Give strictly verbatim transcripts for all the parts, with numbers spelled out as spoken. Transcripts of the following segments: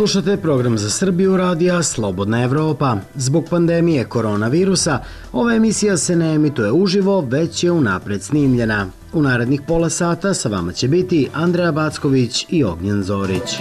Slušate program za Srbiju radija Slobodna Evropa. Zbog pandemije koronavirusa, ova emisija se ne emituje uživo, već je unapred snimljena. U narednih pola sata sa vama će biti Andreja Backović i Ognjen Zorić.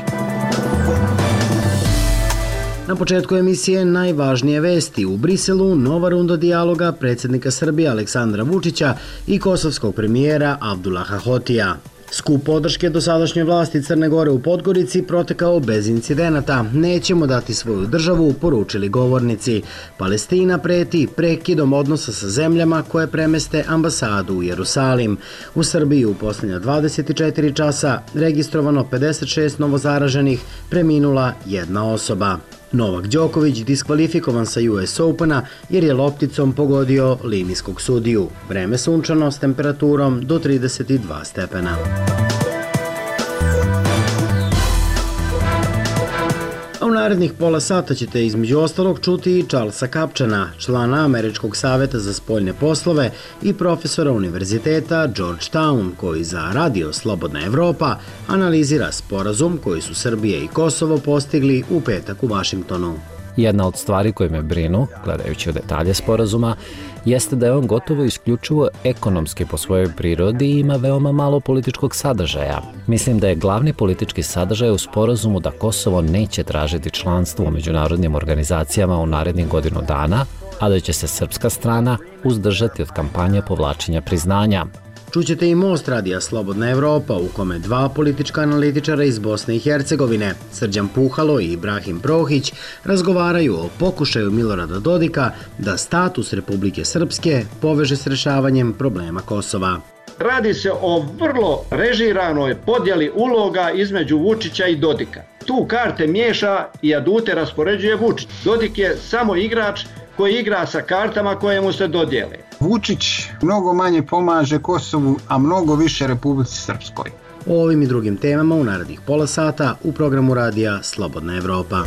Na početku emisije najvažnije vesti. U Briselu nova runda dijaloga predsjednika Srbije Aleksandra Vučića i kosovskog premijera Abdullaha Hotija. Skup podrške dosadašnjoj vlasti Crne Gore u Podgorici protekao bez incidenata. Nećemo dati svoju državu, poručili govornici. Palestina preti prekidom odnosa sa zemljama koje premeste ambasadu u Jerusalim. U Srbiji u posljednja dvadeset četiri časa registrovano pedeset šest novozaraženih, preminula jedna osoba. Novak Đoković diskvalifikovan sa U S Opena jer je lopticom pogodio linijskog sudiju. Vreme sunčano s temperaturom do trideset dva stepena. A u narednih pola sata ćete između ostalog čuti i Charlesa Kupchana, člana Američkog saveta za spoljne poslove i profesora univerziteta Georgetown, koji za Radio Slobodna Evropa analizira sporazum koji su Srbija i Kosovo postigli u petak u Vašingtonu. Jedna od stvari koje me brinu, gledajući u detalje sporazuma, jeste da je on gotovo isključivo ekonomski po svojoj prirodi i ima veoma malo političkog sadržaja. Mislim da je glavni politički sadržaj u sporazumu da Kosovo neće tražiti članstvo u međunarodnim organizacijama u narednih godinu dana, a da će se srpska strana uzdržati od kampanje povlačenja priznanja. Čućete i Most radija Slobodna Evropa, u kome dva politička analitičara iz Bosne i Hercegovine, Srđan Puhalo i Ibrahim Prohić, razgovaraju o pokušaju Milorada Dodika da status Republike Srpske poveže s rešavanjem problema Kosova. Radi se o vrlo režiranoj podjeli uloga između Vučića i Dodika. Tu karte miješa i adute raspoređuje Vučić. Dodik je samo igrač koji igra sa kartama koje mu se dodijele. Vučić mnogo manje pomaže Kosovu, a mnogo više Republici Srpskoj. O ovim i drugim temama u narednih pola sata u programu radija Slobodna Evropa.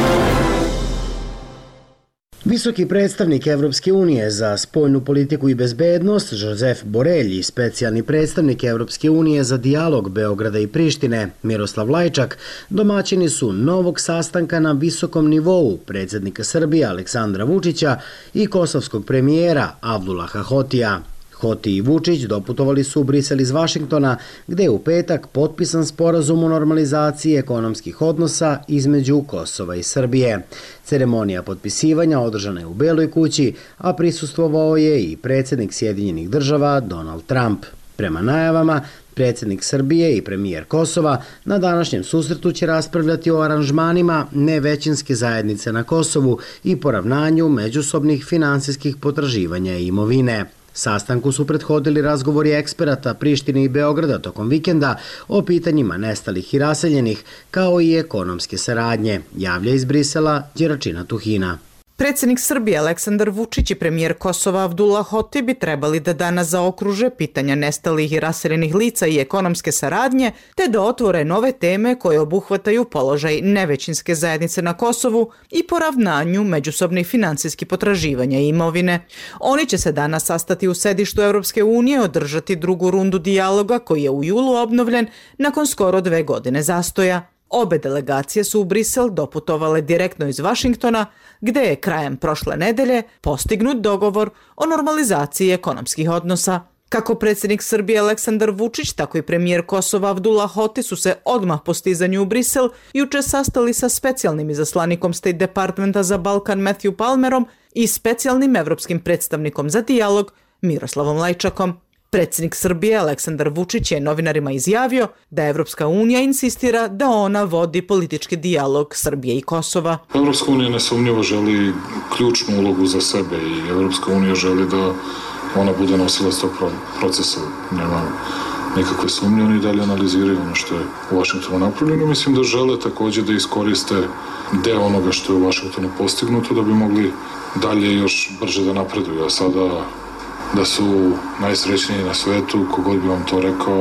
Visoki predstavnik Evropske unije za spoljnu politiku i bezbednost Josep Borrell i specijalni predstavnik Evropske unije za dijalog Beograda i Prištine Miroslav Lajčak domaćini su novog sastanka na visokom nivou predsjednika Srbije Aleksandra Vučića i kosovskog premijera Abdullaha Hotija. Hoti i Vučić doputovali su u Brisel iz Vašingtona, gde je u petak potpisan sporazum o normalizaciji ekonomskih odnosa između Kosova i Srbije. Ceremonija potpisivanja održana je u Beloj kući, a prisustvovao je i predsjednik Sjedinjenih država Donald Trump. Prema najavama, predsjednik Srbije i premijer Kosova na današnjem susretu će raspravljati o aranžmanima nevećinske zajednice na Kosovu i poravnanju međusobnih finansijskih potraživanja i imovine. Sastanku su prethodili razgovori eksperata Prištine i Beograda tokom vikenda o pitanjima nestalih i raseljenih, kao i ekonomske saradnje, javlja iz Brisela Đeračina Tuhina. Predsjednik Srbije Aleksandar Vučić i premijer Kosova Abdullah Hoti bi trebali da danas zaokruže pitanja nestalih i raseljenih lica i ekonomske saradnje, te da otvore nove teme koje obuhvataju položaj nevećinske zajednice na Kosovu i poravnanju međusobnih finansijskih potraživanja i imovine. Oni će se danas sastati u sedištu Evropske unije, održati drugu rundu dijaloga koji je u julu obnovljen nakon skoro dve godine zastoja. Obe delegacije su u Brisel doputovale direktno iz Vašingtona, gde je krajem prošle nedelje postignut dogovor o normalizaciji ekonomskih odnosa. Kako predsjednik Srbije Aleksandar Vučić, tako i premijer Kosova Abdullah Hoti su se odmah po stizanju u Brisel juče sastali sa specijalnim izaslanikom State Departmenta za Balkan Matthew Palmerom i specijalnim evropskim predstavnikom za dijalog Miroslavom Lajčakom. Predsjednik Srbije Aleksandar Vučić je novinarima izjavio da Evropska unija insistira da ona vodi politički dijalog Srbije i Kosova. Evropska unija nesumnjivo želi ključnu ulogu za sebe i Evropska unija želi da ona bude nosilac tog procesa. Nema nikakve sumnje, oni dalje analiziraju ono što je u Vašingtonu napravljeno. Mislim da žele također da iskoriste deo onoga što je u Vašingtonu postignuto da bi mogli dalje još brže da napreduju. A sada da su najsrećniji na svetu, kogod bi vam to rekao,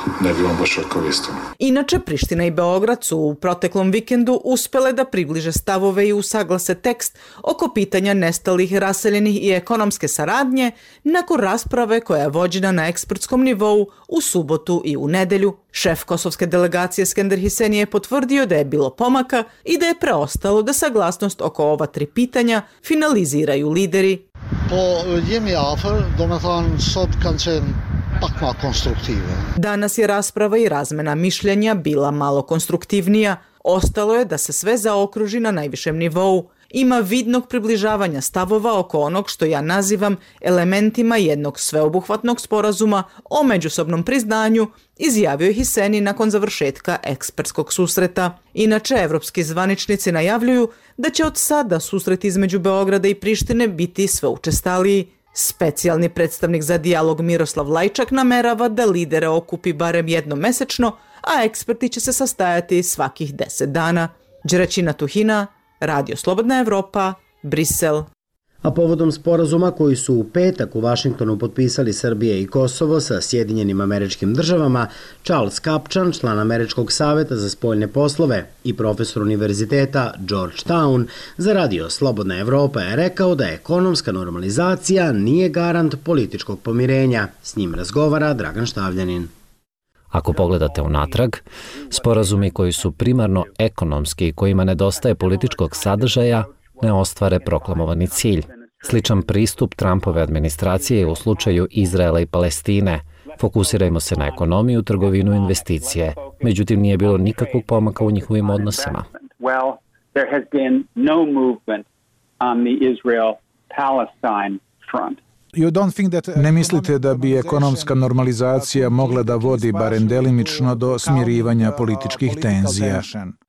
ne bi vam baš rekao istinu. Inače, Priština i Beograd su u proteklom vikendu uspele da približe stavove i usaglase tekst oko pitanja nestalih, raseljenih i ekonomske saradnje nakon rasprave koja je vođena na ekspertskom nivou u subotu i u nedelju. Šef kosovske delegacije Skender Hiseni je potvrdio da je bilo pomaka i da je preostalo da saglasnost oko ova tri pitanja finaliziraju lideri. Danas je rasprava i razmena mišljenja bila malo konstruktivnija. Ostalo je da se sve zaokruži na najvišem nivou. Ima vidnog približavanja stavova oko onog što ja nazivam elementima jednog sveobuhvatnog sporazuma o međusobnom priznanju, izjavio je Hiseni nakon završetka ekspertskog susreta. Inače, evropski zvaničnici najavljuju da će od sada susret između Beograda i Prištine biti sve učestaliji. Specijalni predstavnik za dijalog Miroslav Lajčak namerava da lidere okupi barem jednom mesečno, a eksperti će se sastajati svakih deset dana. Đeraćina Tuhina, Radio Slobodna Evropa, Brisel. A povodom sporazuma koji su u petak u Vašingtonu potpisali Srbija i Kosovo sa Sjedinjenim Američkim Državama, Charles Kapčan, član Američkog saveta za spoljne poslove i profesor univerziteta Georgetown za Radio Slobodna Evropa je rekao da ekonomska normalizacija nije garant političkog pomirenja. S njim razgovara Dragan Štavljanin. Ako pogledate unatrag, sporazumi koji su primarno ekonomski i kojima nedostaje političkog sadržaja ne ostvare proklamovani cilj. Sličan pristup Trumpove administracije je u slučaju Izraela i Palestine. Fokusirajmo se na ekonomiju, trgovinu i investicije. Međutim, nije bilo nikakvog pomaka u njihovim odnosima. Ne mislite da bi ekonomska normalizacija mogla da vodi barem delimično do smirivanja političkih tenzija?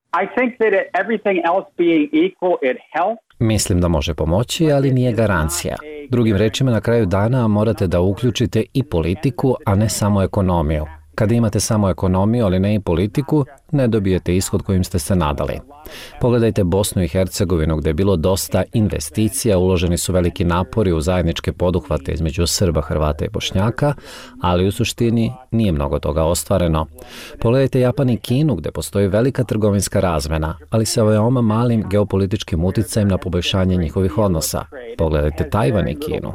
Mislim da može pomoći, ali nije garancija. Drugim rečima, na kraju dana morate da uključite i politiku, a ne samo ekonomiju. Kada imate samo ekonomiju, ali ne i politiku, ne dobijete ishod kojim ste se nadali. Pogledajte Bosnu i Hercegovinu gdje je bilo dosta investicija, uloženi su veliki napori u zajedničke poduhvate između Srba, Hrvata i Bošnjaka, ali u suštini nije mnogo toga ostvareno. Pogledajte Japan i Kinu gdje postoji velika trgovinska razmena, ali sa veoma malim geopolitičkim uticajem na poboljšanje njihovih odnosa. Pogledajte Tajvan i Kinu.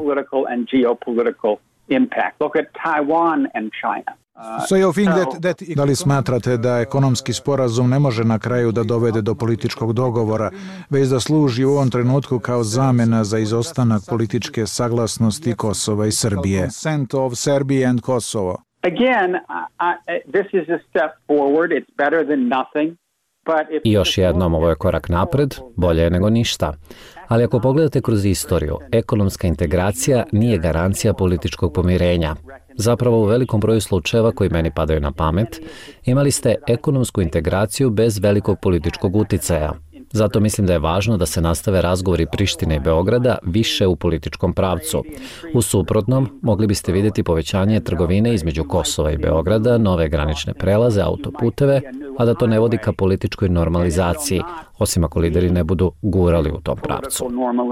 Da li smatrate da ekonomski sporazum ne može na kraju da dovede do političkog dogovora, već da služi u ovom trenutku kao zamena za izostanak političke saglasnosti Kosova i Srbije? I još jednom, ovo je korak napred, bolje je nego ništa. Ali ako pogledate kroz istoriju, ekonomska integracija nije garancija političkog pomirenja. Zapravo u velikom broju slučajeva koji meni padaju na pamet, imali ste ekonomsku integraciju bez velikog političkog uticaja. Zato mislim da je važno da se nastave razgovori Prištine i Beograda više u političkom pravcu. U suprotnom, mogli biste vidjeti povećanje trgovine između Kosova i Beograda, nove granične prelaze, autoputeve, a da to ne vodi ka političkoj normalizaciji, osim ako lideri ne budu gurali u tom pravcu.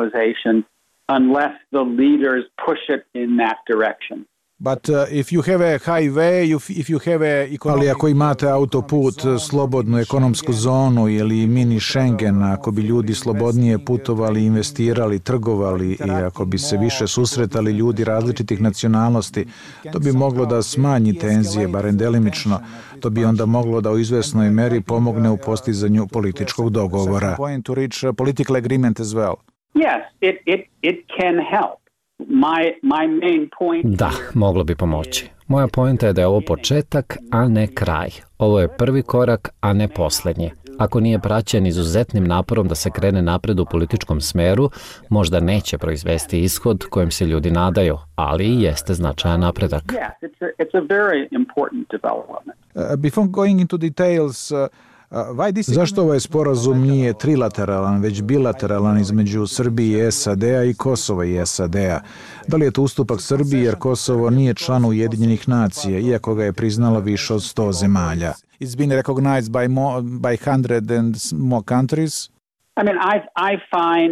But uh, if you have a highway, if, if you have a economic... Ali ako imate autoput, slobodnu ekonomsku zonu ili mini Schengen, ako bi ljudi slobodnije putovali, investirali, trgovali i ako bi se više susretali ljudi različitih nacionalnosti, to bi moglo da smanji tenzije, barem delimično. To bi onda moglo da u izvesnoj meri pomogne u postizanju političkog dogovora. Point to reach political agreement as well. Yes, it, it, it can help. My, my main point... Da, moglo bi pomoći. Moja poenta je da je ovo početak, a ne kraj. Ovo je prvi korak, a ne posljednji. Ako nije praćen izuzetnim naporom da se krene napred u političkom smeru, možda neće proizvesti ishod kojem se ljudi nadaju, ali i jeste značajan napredak. Yes, it's a, it's a very important development. Uh, before going into details, uh, Zašto ovaj sporazum nije trilateralan, već bilateralan između Srbije i S A D-a i Kosova i S A D-a? Da li je to ustupak Srbiji jer Kosovo nije član Ujedinjenih nacija, iako ga je priznalo više od sto zemalja? It's been recognized by, more, by hundred and more countries. I mean, I, I find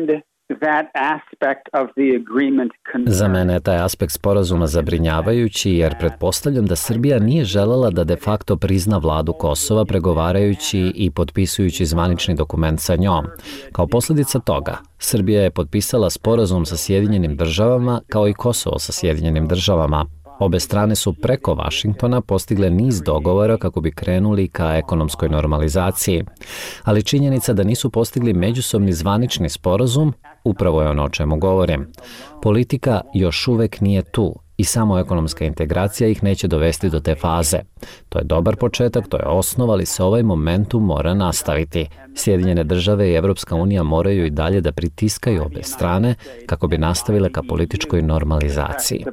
that aspect of the agreement concerns. Za mene je taj aspekt sporazuma zabrinjavajući jer pretpostavljam da Srbija nije želela da de facto prizna vladu Kosova pregovarajući i potpisujući zvanični dokument sa njom. Kao posljedica toga, Srbija je potpisala sporazum sa Sjedinjenim državama kao i Kosovo sa Sjedinjenim državama. Obe strane su preko Vašingtona postigle niz dogovora kako bi krenuli ka ekonomskoj normalizaciji, ali činjenica da nisu postigli međusobni zvanični sporazum upravo je ono o čemu govorim. Politika još uvek nije tu i samo ekonomska integracija ih neće dovesti do te faze. To je dobar početak, to je osnova, ali se ovaj momentum mora nastaviti. Sjedinjene države i Evropska unija moraju i dalje da pritiskaju obe strane kako bi nastavile ka političkoj normalizaciji.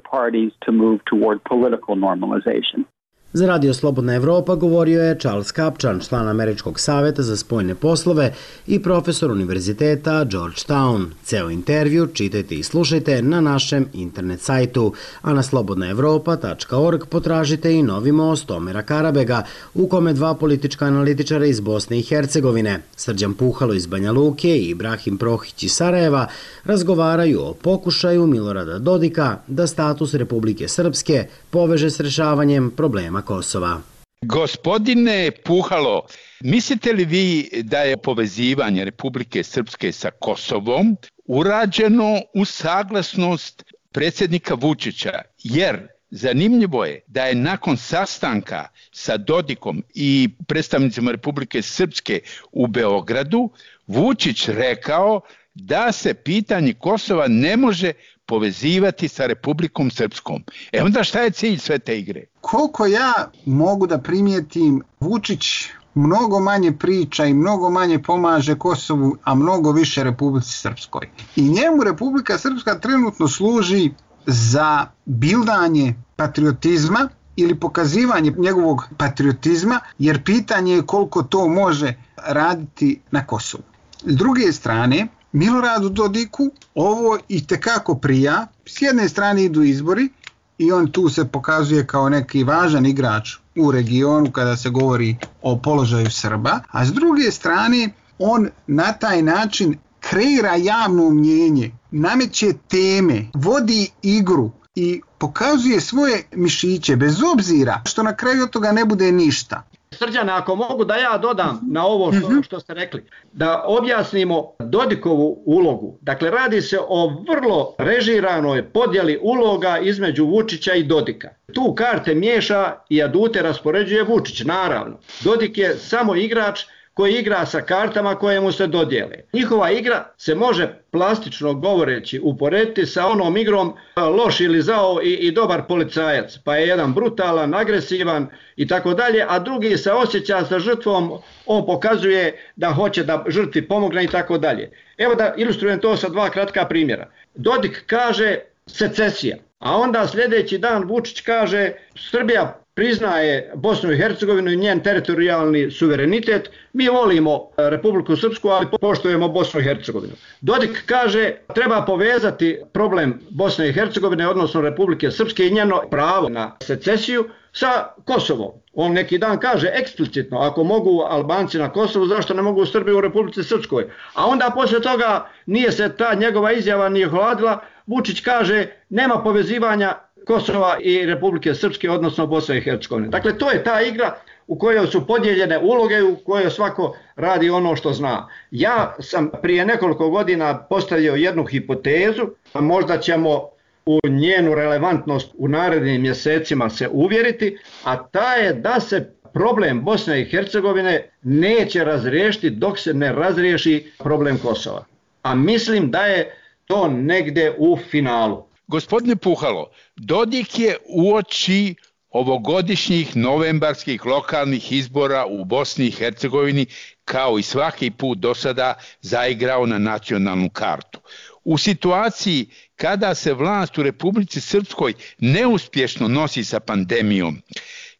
Za Radio Slobodna Evropa govorio je Charles Kapčan, član Američkog saveta za spoljne poslove i profesor Univerziteta Georgetown. Ceo intervju čitajte i slušajte na našem internet sajtu, a na slobodna evropa tačka org potražite i Novi most Omera Karabega, u kome dva politička analitičara iz Bosne i Hercegovine, Srđan Puhalo iz Banja Luke i Ibrahim Prohić iz Sarajeva, razgovaraju o pokušaju Milorada Dodika da status Republike Srpske poveže s rešavanjem problema Kosova. Gospodine Puhalo, mislite li vi da je povezivanje Republike Srpske sa Kosovom urađeno u saglasnost predsjednika Vučića? Jer zanimljivo je da je nakon sastanka sa Dodikom i predstavnicima Republike Srpske u Beogradu Vučić rekao da se pitanje Kosova ne može povezivati sa Republikom Srpskom. E onda šta je cilj sve te igre? Koliko ja mogu da primijetim, Vučić mnogo manje priča i mnogo manje pomaže Kosovu, a mnogo više Republici Srpskoj. I njemu Republika Srpska trenutno služi za bildanje patriotizma ili pokazivanje njegovog patriotizma, jer pitanje je koliko to može raditi na Kosovu. S druge strane, Miloradu Dodiku ovo i tekako prija. S jedne strane idu izbori i on tu se pokazuje kao neki važan igrač u regionu kada se govori o položaju Srba, a s druge strane on na taj način kreira javno mnjenje, nameće teme, vodi igru i pokazuje svoje mišiće bez obzira što na kraju od toga ne bude ništa. Srđane, ako mogu da ja dodam na ovo što, što ste rekli, da objasnimo Dodikovu ulogu. Dakle, radi se o vrlo režiranoj podjeli uloga između Vučića i Dodika. Tu karte miješa i adute raspoređuje Vučić, naravno. Dodik je samo igrač koji igra sa kartama koje mu se dodijele. Njihova igra se može plastično govoreći uporediti sa onom igrom loš ili zao i, i dobar policajac. Pa je jedan brutalan, agresivan i tako dalje, a drugi se osjeća sa žrtvom, on pokazuje da hoće da žrtvi pomogne i tako dalje. Evo da ilustrujem to sa dva kratka primjera. Dodik kaže secesija, a onda sljedeći dan Vučić kaže Srbija priznaje Bosnu i Hercegovinu i njen teritorijalni suverenitet, mi volimo Republiku Srpsku, ali poštujemo Bosnu i Hercegovinu. Dodik kaže treba povezati problem Bosne i Hercegovine, odnosno Republike Srpske i njeno pravo na secesiju sa Kosovom. On neki dan kaže eksplicitno, ako mogu Albanci na Kosovu, zašto ne mogu Srbi u Republici Srpskoj? A onda poslije toga nije se ta njegova izjava nije hladila, Vučić kaže nema povezivanja Kosova i Republike Srpske, odnosno Bosne i Hercegovine. Dakle, to je ta igra u kojoj su podijeljene uloge, u kojoj svako radi ono što zna. Ja sam prije nekoliko godina postavio jednu hipotezu, a možda ćemo u njenu relevantnost u narednim mjesecima se uvjeriti, a ta je da se problem Bosne i Hercegovine neće razriješiti dok se ne razriješi problem Kosova. A mislim da je to negde u finalu. Gospodine Puhalo, Dodik je uoči ovogodišnjih novembarskih lokalnih izbora u Bosni i Hercegovini kao i svaki put do sada zaigrao na nacionalnu kartu. U situaciji kada se vlast u Republici Srpskoj neuspješno nosi sa pandemijom,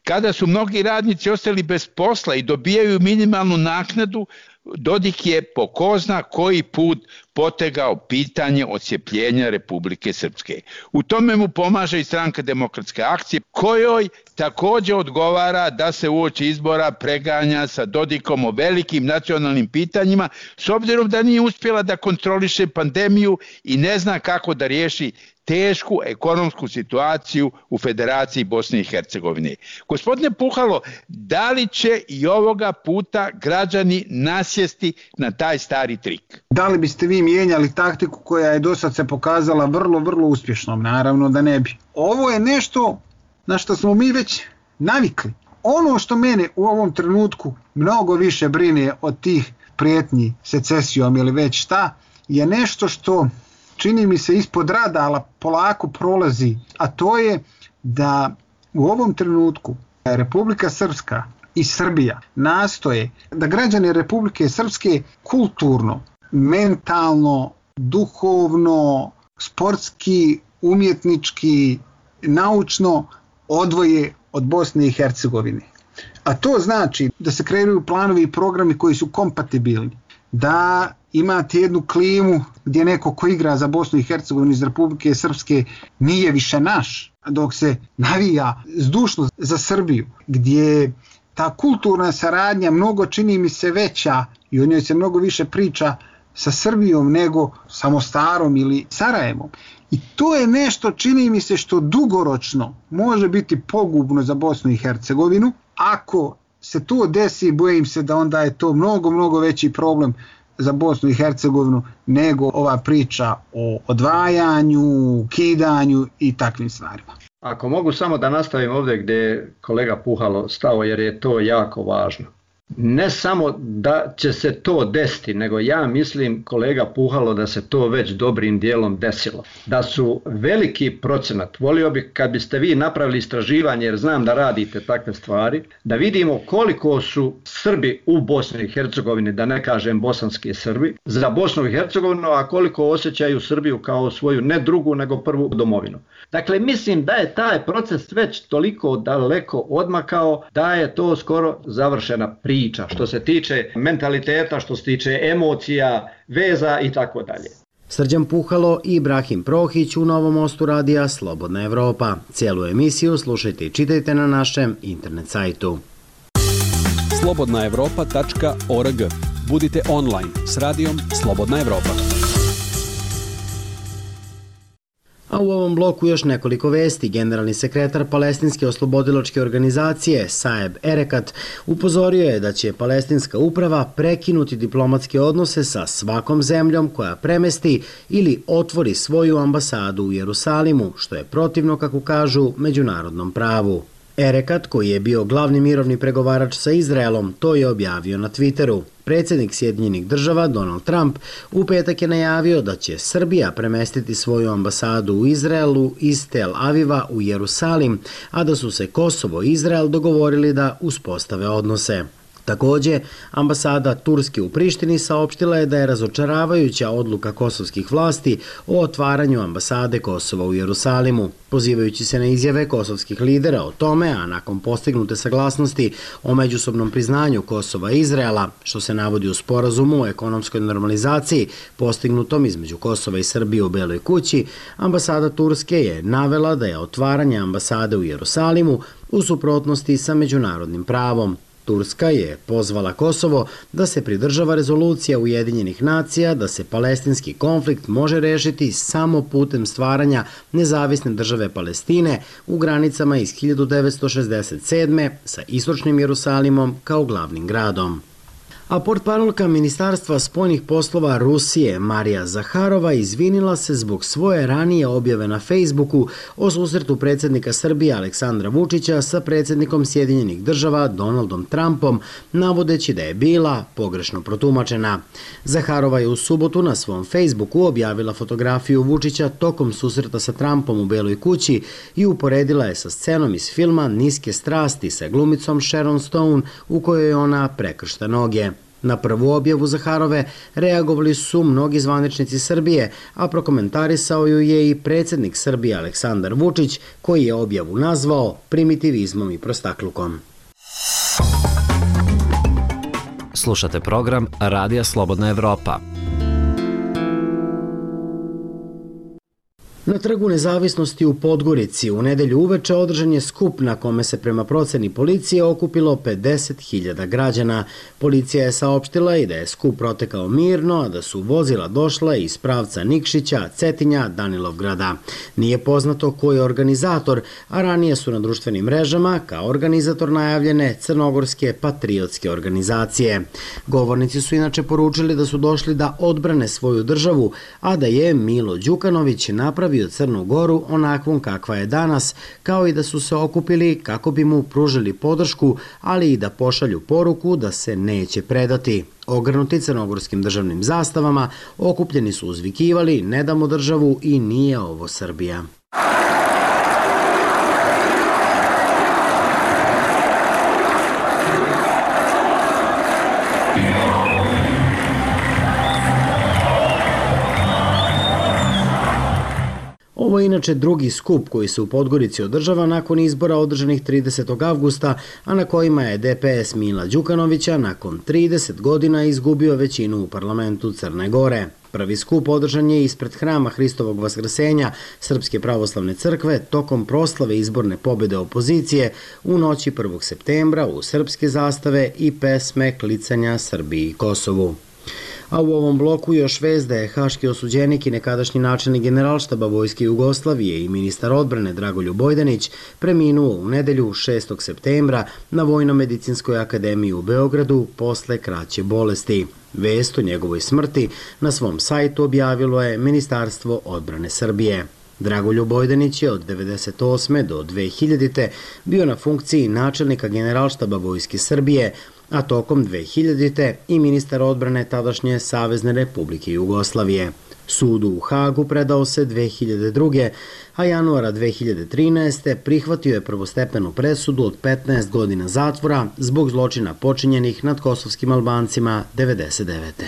Kada su mnogi radnici ostali bez posla i dobijaju minimalnu naknadu, Dodik je po ko zna koji put potegao pitanje odcjepljenja Republike Srpske. U tome mu pomaže i Stranka demokratske akcije, kojoj također odgovara da se uoči izbora preganja sa Dodikom o velikim nacionalnim pitanjima, s obzirom da nije uspjela da kontroliše pandemiju i ne zna kako da riješi tešku ekonomsku situaciju u Federaciji Bosne i Hercegovine. Gospodine Puhalo, da li će i ovoga puta građani nasjesti na taj stari trik? Da li biste vi mijenjali taktiku koja je do sad se pokazala vrlo, vrlo uspješnom? Naravno da ne bi. Ovo je nešto na što smo mi već navikli. Ono što mene u ovom trenutku mnogo više brine od tih prijetnji secesijom ili već šta, je nešto što čini mi se ispod radara polako prolazi, a to je da u ovom trenutku Republika Srpska i Srbija nastoje da građane Republike Srpske kulturno, mentalno, duhovno, sportski, umjetnički, naučno odvoje od Bosne i Hercegovine. A to znači da se kreiraju planovi i programi koji su kompatibilni, da imate jednu klimu gdje neko ko igra za Bosnu i Hercegovinu iz Republike Srpske nije više naš, dok se navija zdušno za Srbiju, gdje ta kulturna saradnja mnogo čini mi se veća i o njoj se mnogo više priča sa Srbijom nego sa Mostarom ili Sarajevom. I to je nešto, čini mi se, što dugoročno može biti pogubno za Bosnu i Hercegovinu. Ako se to desi, bojim se da onda je to mnogo, mnogo veći problem za Bosnu i Hercegovinu nego ova priča o odvajanju, kidanju i takvim stvarima. Ako mogu samo da nastavim ovdje gdje je kolega Puhalo stao, jer je to jako važno. Ne samo da će se to desiti, nego ja mislim, kolega Puhalo, da se to već dobrim dijelom desilo. Da su veliki procenat, volio bih kad biste vi napravili istraživanje, jer znam da radite takve stvari, da vidimo koliko su Srbi u Bosni i Hercegovini, da ne kažem bosanski Srbi, za Bosnu i Hercegovinu, a koliko osjećaju Srbiju kao svoju ne drugu, nego prvu domovinu. Dakle, mislim da je taj proces već toliko daleko odmakao da je to skoro završena priča što se tiče mentaliteta, što se tiče emocija, veza i tako dalje. Srđan Puhalo i Ibrahim Prohić u Novom Mostu radija Slobodna Evropa. Cijelu emisiju slušajte i čitajte na našem internet sajtu. slobodna evropa tačka org. Budite online s radijom Slobodna Evropa. A u ovom bloku još nekoliko vesti. Generalni sekretar Palestinske oslobodilačke organizacije Saeb Erekat upozorio je da će palestinska uprava prekinuti diplomatske odnose sa svakom zemljom koja premesti ili otvori svoju ambasadu u Jerusalimu, što je protivno, kako kažu, međunarodnom pravu. Erekat, koji je bio glavni mirovni pregovarač sa Izraelom, to je objavio na Twitteru. Predsjednik Sjedinjenih država Donald Trump u petak je najavio da će Srbija premestiti svoju ambasadu u Izraelu iz Tel Aviva u Jerusalim, a da su se Kosovo i Izrael dogovorili da uspostave odnose. Također, ambasada Turske u Prištini saopštila je da je razočaravajuća odluka kosovskih vlasti o otvaranju ambasade Kosova u Jerusalimu. Pozivajući se na izjave kosovskih lidera o tome, a nakon postignute saglasnosti o međusobnom priznanju Kosova i Izraela, što se navodi u sporazumu o ekonomskoj normalizaciji postignutom između Kosova i Srbije u Beloj kući, ambasada Turske je navela da je otvaranje ambasade u Jerusalimu u suprotnosti sa međunarodnim pravom. Turska je pozvala Kosovo da se pridržava rezolucija Ujedinjenih nacija da se palestinski konflikt može rešiti samo putem stvaranja nezavisne države Palestine u granicama iz hiljadu devetsto šezdeset sedme sa istočnim Jerusalimom kao glavnim gradom. A portparolka Ministarstva spoljnih poslova Rusije Marija Zaharova izvinila se zbog svoje ranije objave na Facebooku o susretu predsjednika Srbije Aleksandra Vučića sa predsjednikom Sjedinjenih država Donaldom Trumpom, navodeći da je bila pogrešno protumačena. Zaharova je u subotu na svom Facebooku objavila fotografiju Vučića tokom susreta sa Trumpom u Beloj kući i uporedila je sa scenom iz filma Niske strasti sa glumicom Sharon Stone u kojoj ona prekršta noge. Na prvu objavu Zaharove reagovali su mnogi zvaničnici Srbije, a prokomentarisao ju je i predsjednik Srbije Aleksandar Vučić, koji je objavu nazvao primitivizmom i prostaklukom. Slušate program Radija Slobodna Evropa. Na Trgu Nezavisnosti u Podgorici u nedelju uveče održan je skup na kome se prema proceni policije okupilo pedeset hiljada građana. Policija je saopštila i da je skup protekao mirno, a da su vozila došla iz pravca Nikšića, Cetinja, Danilovgrada. Nije poznato ko je organizator, a ranije su na društvenim mrežama kao organizator najavljene crnogorske patriotske organizacije. Govornici su inače poručili da su došli da odbrane svoju državu, a da je Milo Đukanović napravio Crnu Goru onakvom kakva je danas, kao i da su se okupili kako bi mu pružili podršku, ali i da pošalju poruku da se neće predati. Ogrnuti crnogorskim državnim zastavama, okupljeni su uzvikivali "Ne damo državu" i "Nije ovo Srbija". Ovo je inače drugi skup koji se u Podgorici održava nakon izbora održanih tridesetog avgusta, a na kojima je D P S Mila Đukanovića nakon trideset godina izgubio većinu u parlamentu Crne Gore. Prvi skup održan je ispred hrama Hristovog Vaskrsenja Srpske pravoslavne crkve tokom proslave izborne pobjede opozicije u noći prvog septembra u srpske zastave i pesme klicanja Srbiji i Kosovu. A u ovom bloku još vest da je haški osuđenik i nekadašnji načelnik Generalštaba Vojske Jugoslavije i ministar odbrane Dragoljub Bojdanić preminuo u nedelju šestog septembra na Vojno-medicinskoj akademiji u Beogradu posle kraće bolesti. Vest o njegovoj smrti na svom sajtu objavilo je Ministarstvo odbrane Srbije. Dragoljub Bojdanić je od devedeset osme do dve hiljadite bio na funkciji načelnika Generalštaba Vojske Srbije, a tokom dve hiljadite i ministar odbrane tadašnje Savezne Republike Jugoslavije. Sudu u Hagu predao se dve hiljade druge, a januara dve hiljade trinaeste prihvatio je prvostepenu presudu od petnaest godina zatvora zbog zločina počinjenih nad kosovskim Albancima devedeset devete.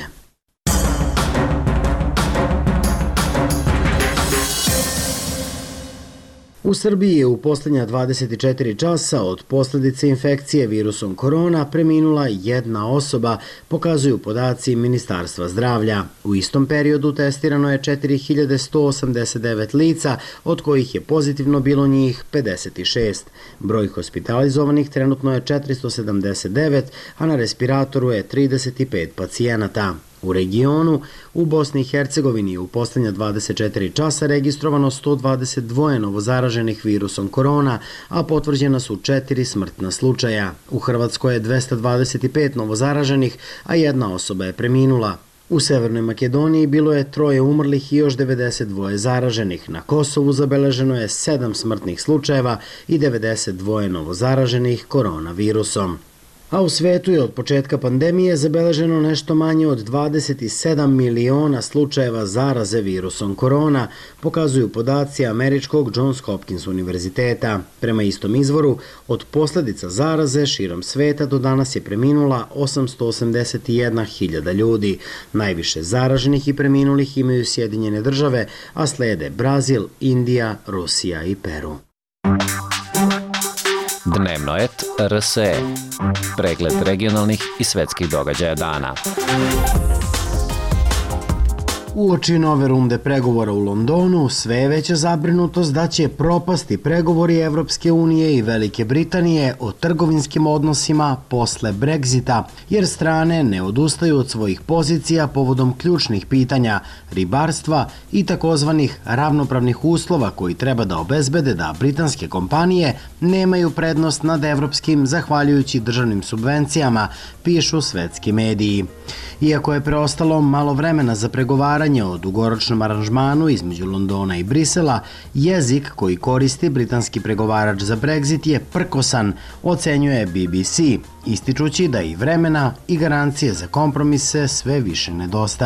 U Srbiji je u posljednja dvadeset četiri časa od posljedice infekcije virusom korona preminula jedna osoba, pokazuju podaci Ministarstva zdravlja. U istom periodu testirano je četiri hiljade sto osamdeset devet lica, od kojih je pozitivno bilo njih pedeset šest. Broj hospitalizovanih trenutno je četiristo sedamdeset devet, a na respiratoru je trideset pet pacijenata. U regionu, u Bosni i Hercegovini u posljednja dvadeset četiri časa registrovano sto dvadeset dva novozaraženih virusom korona, a potvrđena su četiri smrtna slučaja. U Hrvatskoj je dvesta dvadeset pet novozaraženih, a jedna osoba je preminula. U Severnoj Makedoniji bilo je troje umrlih i još devedeset dva zaraženih. Na Kosovu zabeleženo je sedam smrtnih slučajeva i devedeset dva novozaraženih koronavirusom. A u svetu je od početka pandemije zabeleženo nešto manje od dvadeset sedam miliona slučajeva zaraze virusom korona, pokazuju podaci američkog Johns Hopkins univerziteta. Prema istom izvoru, od posljedica zaraze širom sveta do danas je preminula osamsto osamdeset jedna hiljada ljudi. Najviše zaraženih i preminulih imaju Sjedinjene države, a slede Brazil, Indija, Rusija i Peru. Dnevnoet R S E. Pregled regionalnih i svetskih događaja dana. Uoči nove runde pregovora u Londonu, sve je veća zabrinutost da će propasti pregovori Evropske unije i Velike Britanije o trgovinskim odnosima posle Brexita, jer strane ne odustaju od svojih pozicija povodom ključnih pitanja ribarstva i takozvanih ravnopravnih uslova koji treba da obezbede da britanske kompanije nemaju prednost nad evropskim zahvaljujući državnim subvencijama, pišu svetski mediji. Iako je preostalo malo vremena za pregovaranje o dugoročnom aranžmanu između Londona i Brisela, jezik koji koristi britanski pregovarač za Brexit je prkosan, ocenjuje B B C, ističući da i vremena i garancije za kompromise sve više nedostaje.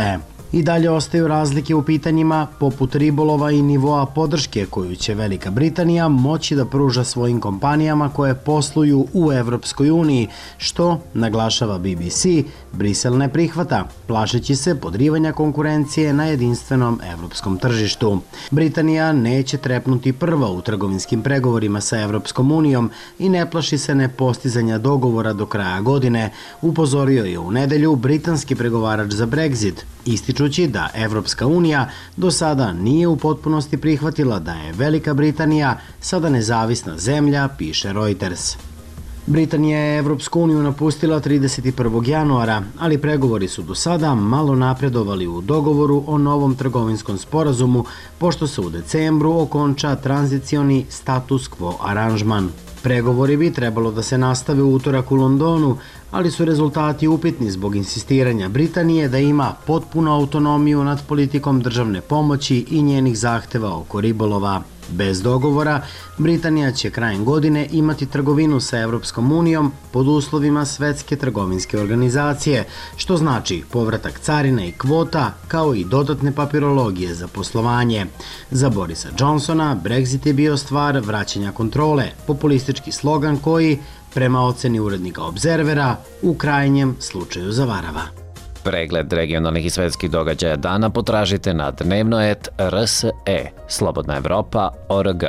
I dalje ostaju razlike u pitanjima poput ribolova i nivoa podrške koju će Velika Britanija moći da pruža svojim kompanijama koje posluju u Evropskoj uniji, što, naglašava B B C, Brisel ne prihvata, plašeći se podrivanja konkurencije na jedinstvenom evropskom tržištu. Britanija neće trepnuti prva u trgovinskim pregovorima sa Evropskom unijom i ne plaši se nepostizanja dogovora do kraja godine, upozorio je u nedelju britanski pregovarač za Brexit, ističući da Evropska unija do sada nije u potpunosti prihvatila da je Velika Britanija sada nezavisna zemlja, piše Reuters. Britanija je Evropsku uniju napustila trideset prvog januara, ali pregovori su do sada malo napredovali u dogovoru o novom trgovinskom sporazumu, pošto se u decembru okonča tranzicioni status quo aranžman. Pregovori bi trebalo da se nastave u utorak u Londonu, ali su rezultati upitni zbog insistiranja Britanije da ima potpunu autonomiju nad politikom državne pomoći i njenih zahteva oko ribolova. Bez dogovora, Britanija će krajem godine imati trgovinu sa Evropskom unijom pod uslovima Svetske trgovinske organizacije, što znači povratak carina i kvota, kao i dodatne papirologije za poslovanje. Za Borisa Johnsona, Brexit je bio stvar vraćanja kontrole, populistički slogan koji, prema oceni urednika Obzervera, u krajnjem slučaju zavarava. Pregled regionalnih i svetskih događaja dana potražite na dnevno et r s e, slobodna evropa tačka org.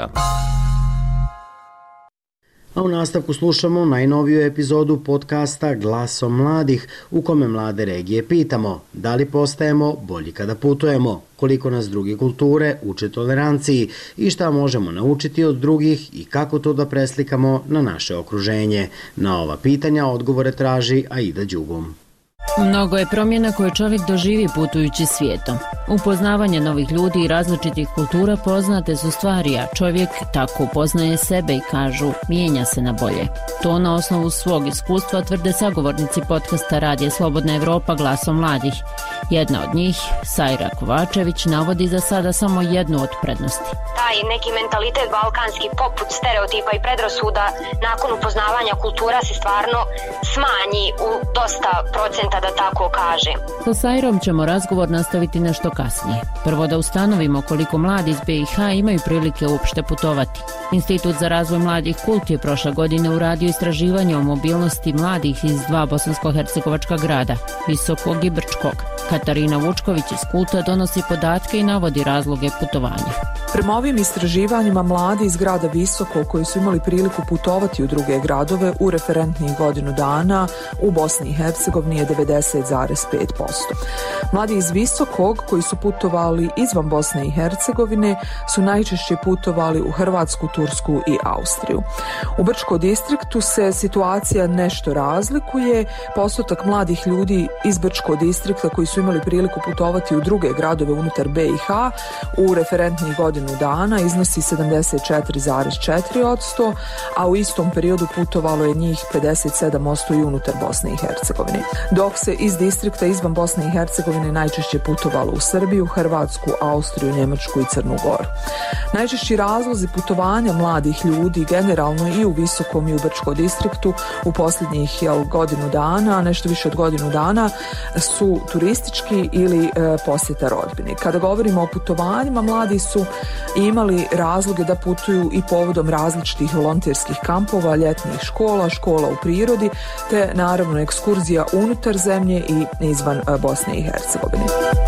A u nastavku slušamo najnoviju epizodu podcasta Glasom mladih, u kome mlade regije pitamo da li postajemo bolji kada putujemo, koliko nas druge kulture uče toleranciji i šta možemo naučiti od drugih i kako to da preslikamo na naše okruženje. Na ova pitanja odgovore traži Aida Đugum. Mnogo je promjena koje čovjek doživi putujući svijetom. Upoznavanje novih ljudi i različitih kultura poznate su stvari, a čovjek tako upoznaje sebe i kažu, mijenja se na bolje. To na osnovu svog iskustva tvrde sagovornici podcasta Radija Slobodna Evropa Glasom mladih. Jedna od njih, Sajra Kovačević, navodi za sada samo jednu od prednosti. Taj neki mentalitet balkanski poput stereotipa i predrasuda nakon upoznavanja kultura se stvarno smanji u dosta procenta, da tako kažem. Sa Sajrom ćemo razgovor nastaviti nešto kasnije. Prvo da ustanovimo koliko mladi iz B i H imaju prilike uopšte putovati. Institut za razvoj mladih Kult je prošle godine uradio istraživanje o mobilnosti mladih iz dva bosansko-hercegovačka grada, Visokog i Brčkog. Katarina Vučković iz Kulta donosi podatke i navodi razloge putovanja. Prema ovim istraživanjima, mladi iz grada Visoko koji su imali priliku putovati u druge gradove u referentnih godinu dana u Bosni i Hercegovini je devedeset zarez pet posto. Mladi iz Visokog koji su putovali izvan Bosne i Hercegovine su najčešće putovali u Hrvatsku, Tursku i Austriju. U Brčkom distriktu se situacija nešto razlikuje. Postotak mladih ljudi iz Brčkog distrikta koji su imali priliku putovati u druge gradove unutar B i H u referentnih godinu dana iznosi sedamdeset četiri zarez četiri posto, a u istom periodu putovalo je njih pedeset sedam posto i unutar Bosne i Hercegovine. Dok se iz distrikta izvan Bosne i Hercegovine najčešće putovalo u Srbiju, Hrvatsku, Austriju, Njemačku i Crnu Goru. Najčešći razlozi putovanja mladih ljudi generalno i u Visokom i u Brčkom distriktu u posljednjih jel, godinu dana, nešto više od godinu dana, su turistički ili e, posjeta rodbini. Kada govorimo o putovanjima, mladi su imali razloge da putuju i povodom različitih volonterskih kampova, ljetnih škola, škola u prirodi, te naravno ekskurzija unutar zemlje i izvan Bosne i Hercegovine.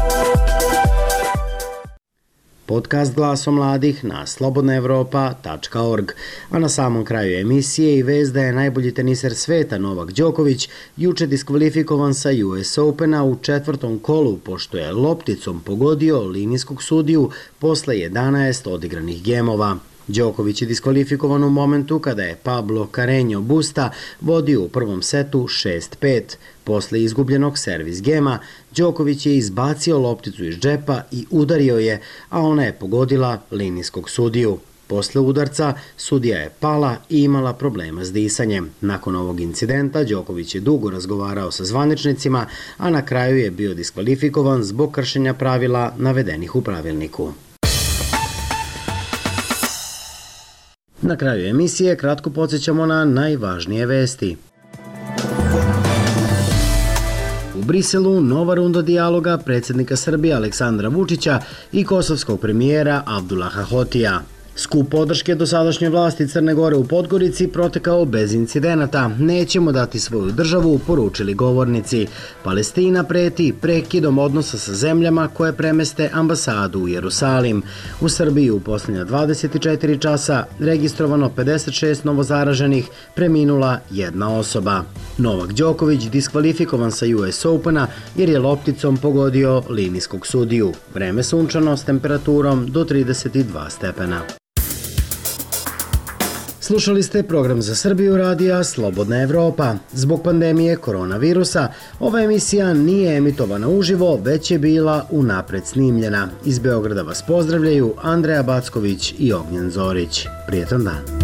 Podcast Glasom mladih na slobodna evropa tačka org. A na samom kraju emisije i vest da je najbolji teniser sveta Novak Đoković juče diskvalifikovan sa U S Opena u četvrtom kolu pošto je lopticom pogodio linijskog sudiju posle jedanaest odigranih gemova. Đoković je diskvalifikovan u momentu kada je Pablo Carreño Busta vodio u prvom setu šest pet. Posle izgubljenog servis gema, Đoković je izbacio lopticu iz džepa i udario je, a ona je pogodila linijskog sudiju. Posle udarca, sudija je pala i imala problema s disanjem. Nakon ovog incidenta, Đoković je dugo razgovarao sa zvaničnicima, a na kraju je bio diskvalifikovan zbog kršenja pravila navedenih u pravilniku. Na kraju emisije kratko podsjećamo na najvažnije vesti. U Briselu nova runda dijaloga predsjednika Srbije Aleksandra Vučića i kosovskog premijera Abdullaha Hotija. Skup podrške dosadašnjoj vlasti Crne Gore u Podgorici protekao bez incidenata. Nećemo dati svoju državu, poručili govornici. Palestina preti prekidom odnosa sa zemljama koje premeste ambasadu u Jerusalim. U Srbiji u posljednja dvadeset četiri časa registrovano pedeset šest novozaraženih, preminula jedna osoba. Novak Đoković diskvalifikovan sa U S Opena jer je lopticom pogodio linijskog sudiju. Vreme sunčano s temperaturom do trideset dva stepena. Slušali ste program za Srbiju radija Slobodna Evropa. Zbog pandemije koronavirusa, ova emisija nije emitovana uživo, već je bila unapred snimljena. Iz Beograda vas pozdravljaju Andreja Backović i Ognjen Zorić. Prijetan dan.